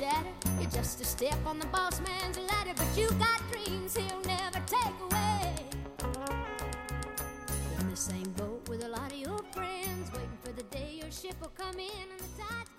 shatter. You're just a step on the boss man's ladder, but you got dreams he'll never take away. You're in the same boat with a lot of your friends, waiting for the day your ship will come in and the tide's